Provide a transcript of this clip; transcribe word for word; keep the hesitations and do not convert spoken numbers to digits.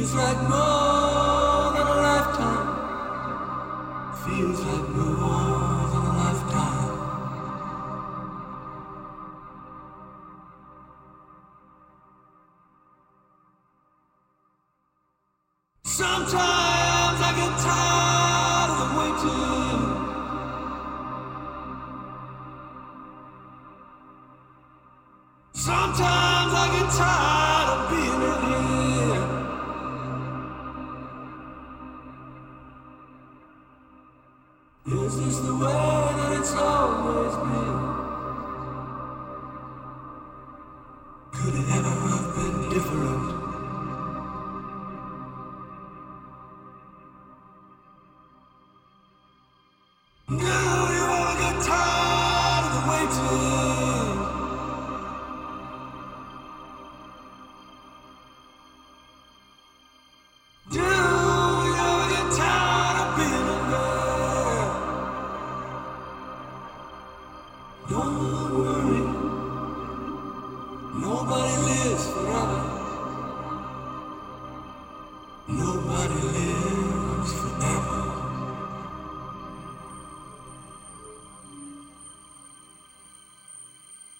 Feels like more than a lifetime. Feels like more than a lifetime. Sometimes I get tired of waiting. Sometimes I get tired